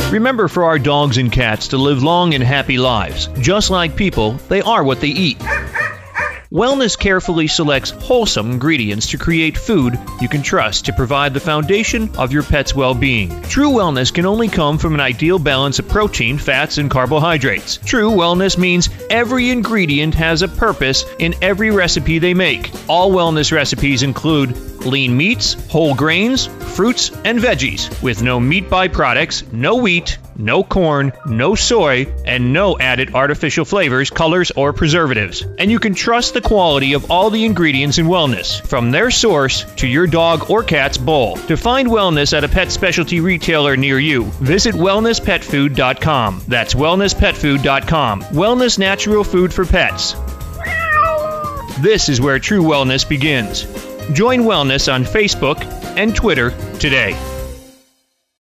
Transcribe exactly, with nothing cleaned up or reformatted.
Remember, for our dogs and cats to live long and happy lives, just like people, they are what they eat. Wellness carefully selects wholesome ingredients to create food you can trust to provide the foundation of your pet's well-being. True wellness can only come from an ideal balance of protein, fats, and carbohydrates. True wellness means every ingredient has a purpose in every recipe they make. All wellness recipes include lean meats, whole grains, fruits, and veggies, with no meat byproducts, no wheat, no corn, no soy, and no added artificial flavors, colors, or preservatives. And you can trust the quality of all the ingredients in Wellness, from their source to your dog or cat's bowl. To find Wellness at a pet specialty retailer near you, visit wellness pet food dot com. That's wellness pet food dot com. Wellness natural food for pets. This is where true wellness begins. Join Wellness on Facebook and Twitter today.